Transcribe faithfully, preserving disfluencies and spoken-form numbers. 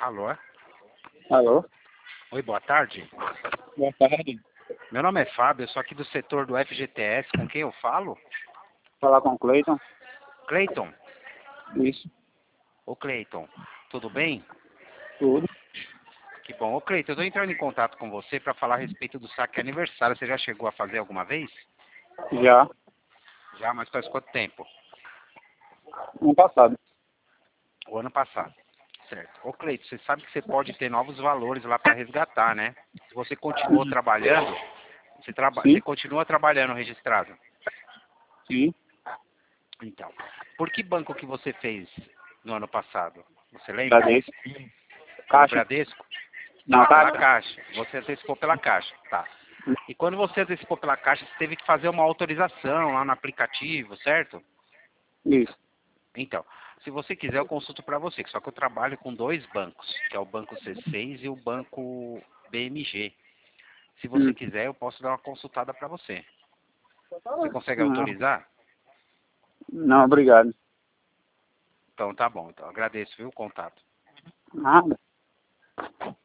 Alô? Alô? Oi, boa tarde. Boa tarde. Meu nome é Fábio, eu sou aqui do setor do F G T S. Com quem eu falo? Falar com o Cleiton? Cleiton? Isso. Ô Cleiton, tudo bem? Tudo. Que bom. Ô Cleiton, eu estou entrando em contato com você para falar a respeito do saque aniversário. Você já chegou a fazer alguma vez? Já. Já, mas faz quanto tempo? No passado. O ano passado. Certo. Ô Cleiton, você sabe que você pode ter novos valores lá para resgatar, né? Se você continuou trabalhando, você, traba Sim. você continua trabalhando registrado. Sim. Então, por que banco que você fez no ano passado? Você lembra? Bradesco. Pelo Caixa. Bradesco? Não, Ah, pela Caixa. Caixa. Você antecipou pela Caixa, tá. E quando você antecipou pela Caixa, você teve que fazer uma autorização lá no aplicativo, certo? Isso. Então, se você quiser, eu consulto para você. Só que eu trabalho com dois bancos, que é o Banco C seis e o Banco B M G. Se você Hum. quiser, eu posso dar uma consultada para você. Você consegue Não. autorizar? Não, obrigado. Então tá bom. Então agradeço, viu, o contato. Nada.